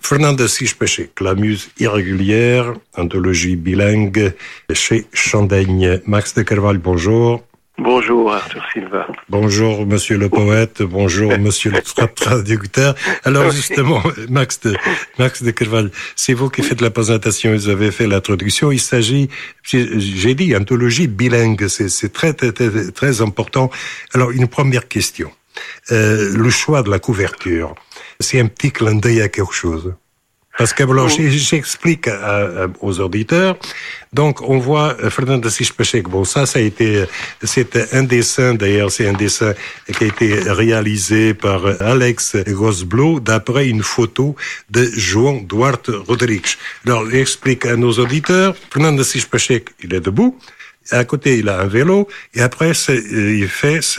Fernand Assis Pachec, la muse irrégulière, anthologie bilingue chez Chandaigne. Max de Carvalho, bonjour. Bonjour Arthur Silva. Bonjour monsieur le poète, bonjour monsieur le traducteur. Alors justement, Max de Carvalho, c'est vous qui faites la présentation, vous avez fait l'introduction. Il s'agit, j'ai dit, anthologie bilingue, c'est très important. Alors une première question, le choix de la couverture, c'est un petit clin d'œil à quelque chose. Parce que alors, j'explique aux auditeurs. Donc, on voit Fernand Assis Pachec. Bon, c'était un dessin, d'ailleurs, c'est un dessin qui a été réalisé par Alex Gosblow d'après une photo de João Duarte Rodrigues. Alors, j'explique à nos auditeurs. Fernand Assis Pachec, il est debout. À côté, il a un vélo. Et après, il fait ce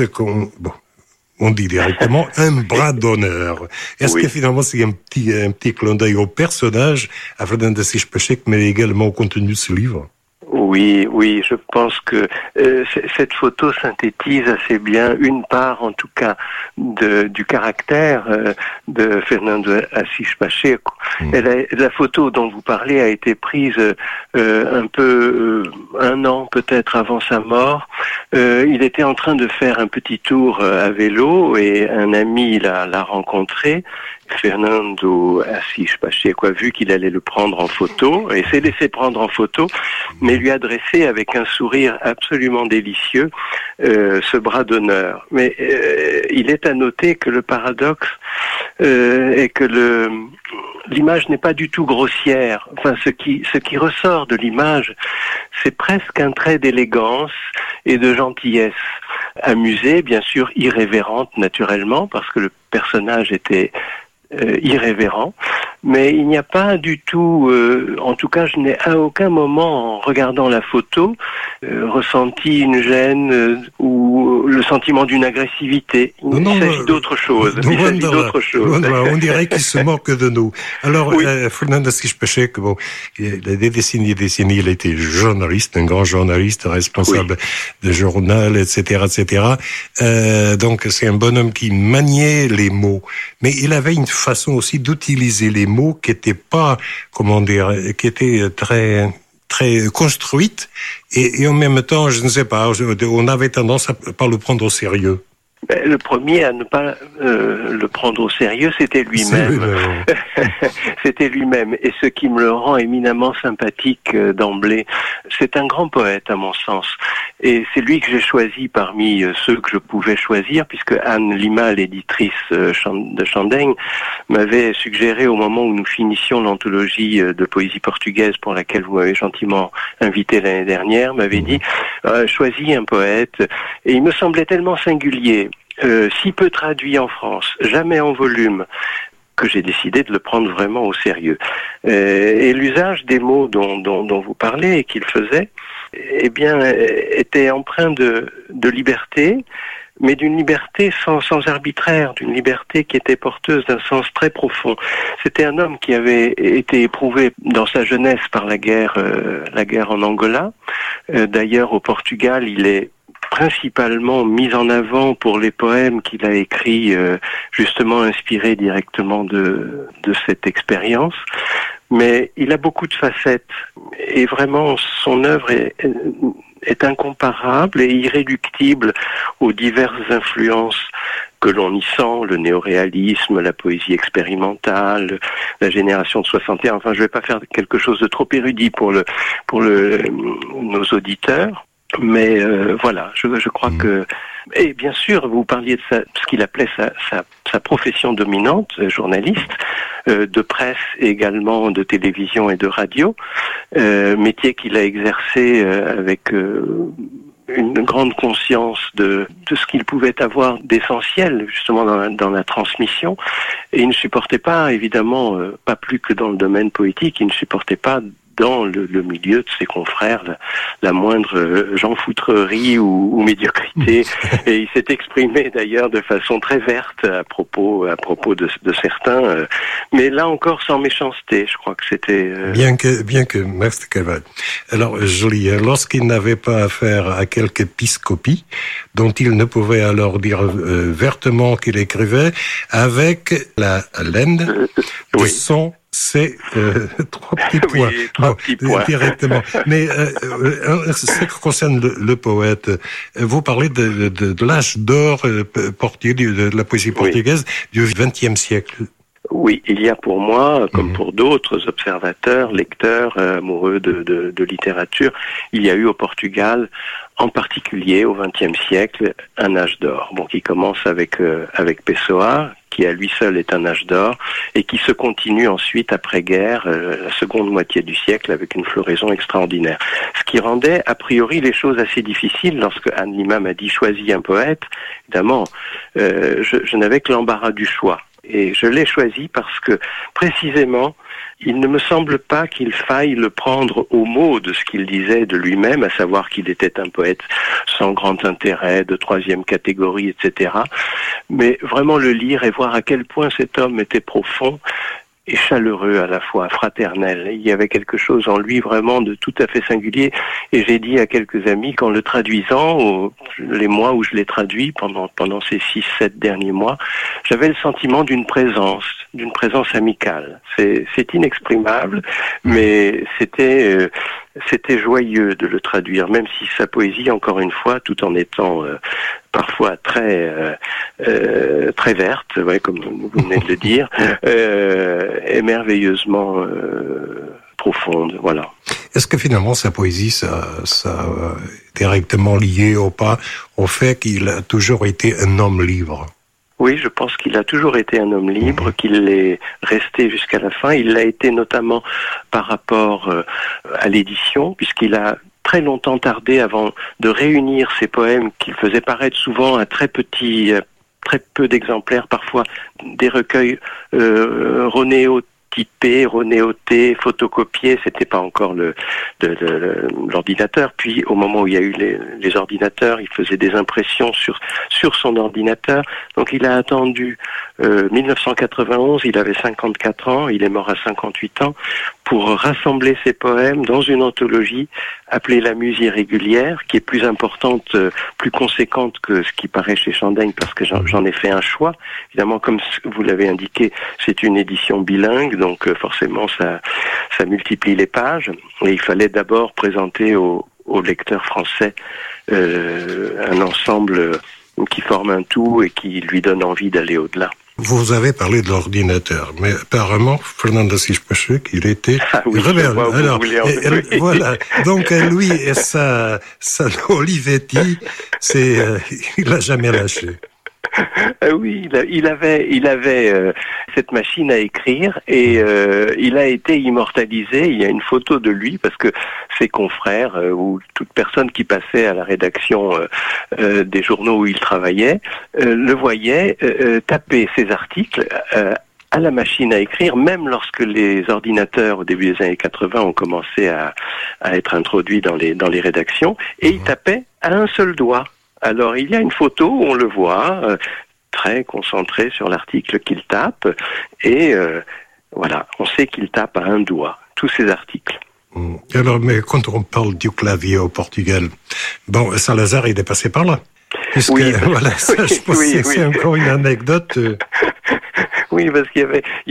on dit directement un bras d'honneur. Est-ce que finalement c'est un petit clin d'œil au personnage, à Fernand Assis Pachec, mais également au contenu de ce livre? Oui, je pense que cette photo synthétise assez bien une part, en tout cas, du caractère de Fernando Assis Pachec. La photo dont vous parlez a été prise un peu un an peut-être avant sa mort. Il était en train de faire un petit tour à vélo et un ami l'a rencontré. Fernando Assis Pachec a vu qu'il allait le prendre en photo et s'est laissé prendre en photo, mais lui a adressé avec un sourire absolument délicieux ce bras d'honneur. Mais il est à noter que le paradoxe est que l'image n'est pas du tout grossière. Enfin, ce qui ressort de l'image, c'est presque un trait d'élégance et de gentillesse. Amusée, bien sûr, irrévérente naturellement, parce que le personnage était irrévérent, mais il n'y a pas du tout, en tout cas je n'ai à aucun moment en regardant la photo ressenti une gêne ou le sentiment d'une agressivité. Il s'agit d'autre chose. On dirait qu'il se moque de nous. Alors, oui. Fernand Assis Pachec, bon, il a des décennies, il a été journaliste, un grand journaliste, responsable de journal, etc. Donc c'est un bonhomme qui maniait les mots, mais il avait une façon aussi d'utiliser les mots qui était pas, qui était très construite et en même temps, je ne sais pas, on avait tendance à pas le prendre au sérieux. Le premier à ne pas le prendre au sérieux, c'était lui-même. C'était lui-même. Et ce qui me le rend éminemment sympathique d'emblée, c'est un grand poète à mon sens. Et c'est lui que j'ai choisi parmi ceux que je pouvais choisir, puisque Anne Lima, l'éditrice de Chandaigne, m'avait suggéré au moment où nous finissions l'anthologie de poésie portugaise pour laquelle vous m'avez gentiment invité l'année dernière, m'avait dit choisis un poète. Et il me semblait tellement singulier, si peu traduit en France, jamais en volume, que j'ai décidé de le prendre vraiment au sérieux. Et l'usage des mots dont vous parlez et qu'il faisait, eh bien, était empreint de liberté, mais d'une liberté sans arbitraire, d'une liberté qui était porteuse d'un sens très profond. C'était un homme qui avait été éprouvé dans sa jeunesse par la guerre en Angola. D'ailleurs, au Portugal, il est principalement mis en avant pour les poèmes qu'il a écrits, justement inspirés directement de cette expérience. Mais il a beaucoup de facettes et vraiment son œuvre est incomparable et irréductible aux diverses influences que l'on y sent, le néoréalisme, la poésie expérimentale, la génération de 61. Enfin, je ne vais pas faire quelque chose de trop érudit pour nos auditeurs. Mais voilà, je crois que... Et bien sûr, vous parliez de ce qu'il appelait sa profession dominante, journaliste, de presse également, de télévision et de radio, métier qu'il a exercé avec une grande conscience de ce qu'il pouvait avoir d'essentiel justement dans la transmission. Et il ne supportait pas, évidemment, pas plus que dans le domaine poétique, il ne supportait pas dans le milieu de ses confrères la moindre jeanfoutrerie ou médiocrité. Et il s'est exprimé d'ailleurs de façon très verte à propos de certains, mais là encore sans méchanceté. Je crois que c'était... Bien que Max de Carvalho. Alors, joli, lorsqu'il n'avait pas affaire à quelque piscopie, dont il ne pouvait alors dire vertement qu'il écrivait, avec la laine du son c'est 3 petits points. Oui, 3 petits points. Directement. Mais ce qui concerne le poète, vous parlez de l'âge d'or portugais, de la poésie portugaise du XXe siècle. Oui, il y a pour moi, comme pour d'autres observateurs, lecteurs, amoureux de littérature, il y a eu au Portugal, en particulier au XXe siècle, un âge d'or. Bon, qui commence avec Pessoa, qui à lui seul est un âge d'or, et qui se continue ensuite après-guerre, la seconde moitié du siècle, avec une floraison extraordinaire. Ce qui rendait a priori les choses assez difficiles lorsque Anne Lima m'a dit « choisis un poète ». Évidemment, je n'avais que l'embarras du choix. Et je l'ai choisi parce que, précisément, il ne me semble pas qu'il faille le prendre au mot de ce qu'il disait de lui-même, à savoir qu'il était un poète sans grand intérêt, de 3e catégorie, etc. Mais vraiment le lire et voir à quel point cet homme était profond et chaleureux à la fois, fraternel. Il y avait quelque chose en lui vraiment de tout à fait singulier. Et j'ai dit à quelques amis qu'en le traduisant, les mois où je l'ai traduit, pendant ces 6-7 derniers mois, j'avais le sentiment d'une présence amicale. C'est inexprimable, mais c'était joyeux de le traduire, même si sa poésie, encore une fois, tout en étant parfois très verte, ouais, comme vous venez de le dire, est merveilleusement profonde, voilà. Est-ce que finalement sa poésie, ça directement lié au fait qu'il a toujours été un homme libre? Oui, je pense qu'il a toujours été un homme libre, qu'il l'est resté jusqu'à la fin. Il l'a été notamment par rapport à l'édition, puisqu'il a très longtemps tardé avant de réunir ses poèmes qu'il faisait paraître souvent à très peu d'exemplaires, parfois des recueils typés, renéotés, photocopiés, c'était pas encore l'ordinateur. Puis au moment où il y a eu les ordinateurs, il faisait des impressions sur son ordinateur. Donc il a attendu 1991, il avait 54 ans, il est mort à 58 ans, pour rassembler ses poèmes dans une anthologie appelée La Muse irrégulière, qui est plus importante, plus conséquente que ce qui paraît chez Chandaigne, parce que j'en ai fait un choix. Évidemment, comme vous l'avez indiqué, c'est une édition bilingue, donc forcément ça multiplie les pages. Et il fallait d'abord présenter aux lecteurs français un ensemble qui forme un tout et qui lui donne envie d'aller au-delà. Vous avez parlé de l'ordinateur, mais apparemment, Fernando Assis Pacheco, il était rebelle. Alors, voilà. Donc, lui et sa Olivetti, il l'a jamais lâché. Oui, il avait cette machine à écrire et il a été immortalisé. Il y a une photo de lui parce que ses confrères ou toute personne qui passait à la rédaction des journaux où il travaillait le voyait taper ses articles à la machine à écrire, même lorsque les ordinateurs au début des années 80 ont commencé à être introduits dans les rédactions, et il tapait à un seul doigt. Alors, il y a une photo où on le voit très concentré sur l'article qu'il tape et voilà, on sait qu'il tape à un doigt tous ces articles. Alors, mais quand on parle du clavier au Portugal, bon, Salazar, il est passé par là. Puisque, oui, voilà, ça, je pense que c'est encore une anecdote. Oui, parce qu'il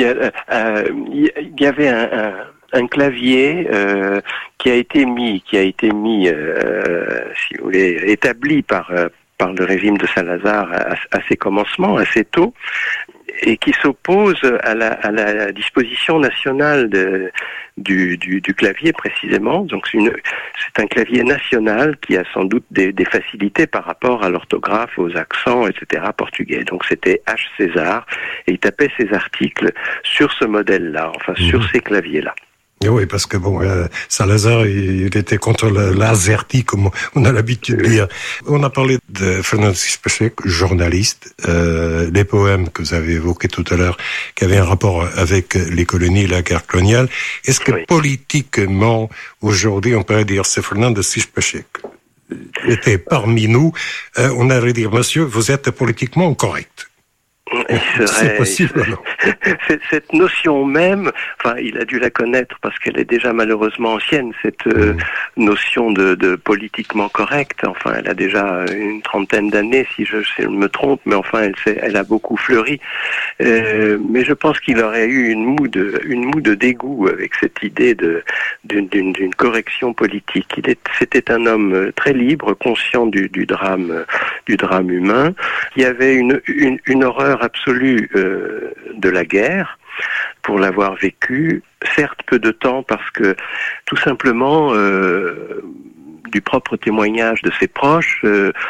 y avait un clavier qui a été mis, si vous voulez, établi par le régime de Salazar à ses commencements, assez tôt, et qui s'oppose à la disposition nationale du clavier précisément. Donc c'est un clavier national qui a sans doute des facilités par rapport à l'orthographe, aux accents, etc. portugais. Donc c'était H. César, et il tapait ses articles sur ce modèle-là, enfin sur ces claviers-là. Oui, parce que bon, Salazar, il était contre l'azerty, comme on a l'habitude de dire. On a parlé de Fernando Assis Pacheco, journaliste, les poèmes que vous avez évoqués tout à l'heure, qui avaient un rapport avec les colonies, la guerre coloniale. Est-ce que politiquement, aujourd'hui, on pourrait dire c'est Fernando Assis Pacheco était parmi nous, on aurait dit, monsieur, vous êtes politiquement correct? C'est possible, non? Cette notion même, enfin, il a dû la connaître parce qu'elle est déjà malheureusement ancienne, cette notion de politiquement correct. Enfin, elle a déjà une trentaine d'années, si je me trompe, mais enfin, elle a beaucoup fleuri. Mais je pense qu'il aurait eu une moue de dégoût avec cette idée d'une correction politique. C'était un homme très libre, conscient du drame humain. Il y avait une horreur absolue de la guerre, pour l'avoir vécu, certes peu de temps parce que tout simplement du propre témoignage de ses proches,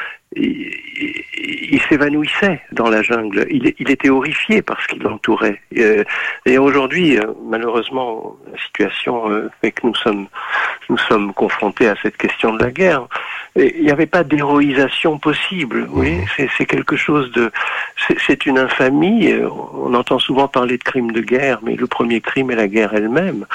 il s'évanouissait dans la jungle. Il était horrifié par ce qui l'entourait. Et aujourd'hui, malheureusement, la situation fait que nous sommes confrontés à cette question de la guerre. Et il n'y avait pas d'héroïsation possible. Vous voyez, c'est quelque chose c'est une infamie. On entend souvent parler de crimes de guerre, mais le premier crime est la guerre elle-même.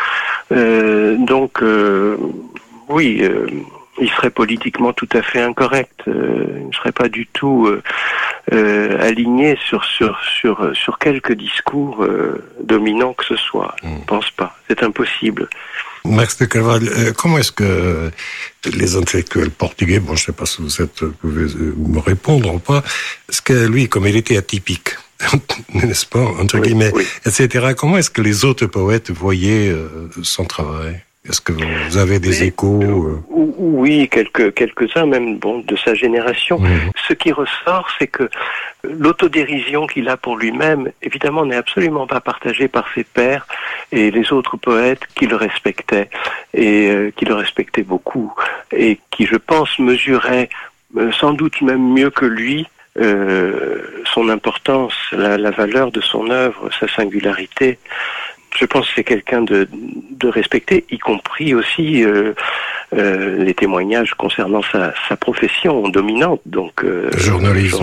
Oui. Il serait politiquement tout à fait incorrect. Il ne serait pas du tout aligné sur quelque discours dominant que ce soit. Je ne pense pas. C'est impossible. Max de Carvalho, comment est-ce que les intellectuels portugais, bon, je ne sais pas si vous pouvez me répondre ou pas, est-ce que lui, comme il était atypique, n'est-ce pas, entre guillemets, etc., comment est-ce que les autres poètes voyaient son travail? Est-ce que vous avez des échos? Oui, quelques-uns même, de sa génération. Ce qui ressort, c'est que l'autodérision qu'il a pour lui-même, évidemment, n'est absolument pas partagée par ses pairs et les autres poètes qui le respectaient et qui le respectaient beaucoup et qui, je pense, mesuraient sans doute même mieux que lui son importance, la valeur de son œuvre, sa singularité. Je pense que c'est quelqu'un de respecté, y compris aussi les témoignages concernant sa profession dominante, donc journaliste.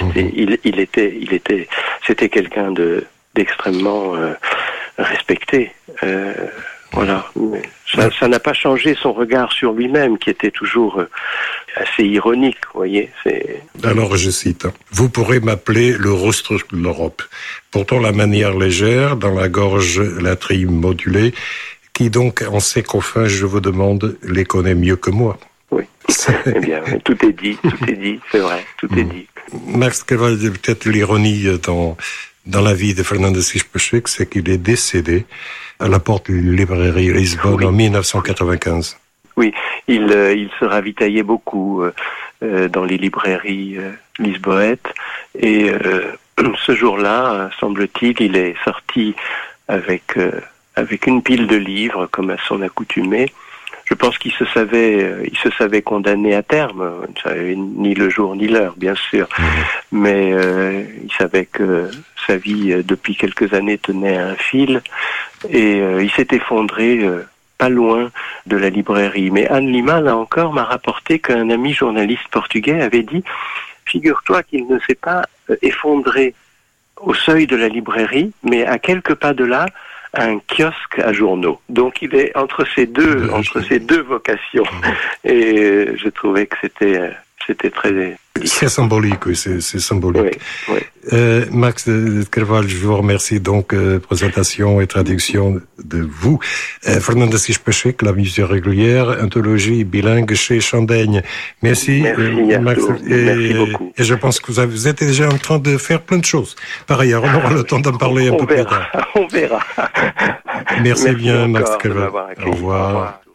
Et c'était quelqu'un d'extrêmement respecté. Voilà. Mais ça n'a pas changé son regard sur lui-même, qui était toujours assez ironique, vous voyez. Alors, je cite, « Vous pourrez m'appeler le rustre de l'Europe. Pourtant, la manière légère, dans la gorge, la trime modulée, qui donc, en ces confins, je vous demande, les connaît mieux que moi. » Oui. Eh bien, tout est dit, c'est vrai, tout est dit. Max Carvalho, peut-être l'ironie dans la vie de Fernando Sís-Pacheco, c'est qu'il est décédé à la porte d'une librairie Lisbonne en 1995. Oui, il se ravitaillait beaucoup dans les librairies lisboètes et ce jour-là, semble-t-il, il est sorti avec une pile de livres comme à son accoutumée. Je pense qu'il se savait condamné à terme. Il ne savait ni le jour ni l'heure, bien sûr. Mais il savait que sa vie, depuis quelques années, tenait à un fil. Et il s'est effondré pas loin de la librairie. Mais Anne Lima, là encore, m'a rapporté qu'un ami journaliste portugais avait dit « Figure-toi qu'il ne s'est pas effondré au seuil de la librairie, mais à quelques pas de là, un kiosque à journaux. » Donc il est entre ces deux vocations. Et je trouvais que c'était très... C'est symbolique, oui, c'est symbolique. Oui. Max de Carvalho, je vous remercie donc, présentation et traduction de vous. Fernando Sís-Pacheco, la musique régulière, anthologie bilingue chez Chandaigne. Merci Max. Merci beaucoup. Et je pense que vous êtes déjà en train de faire plein de choses. Par ailleurs, on aura le temps d'en parler un peu plus tard. On verra. Merci bien, Max Carvalho. Au revoir.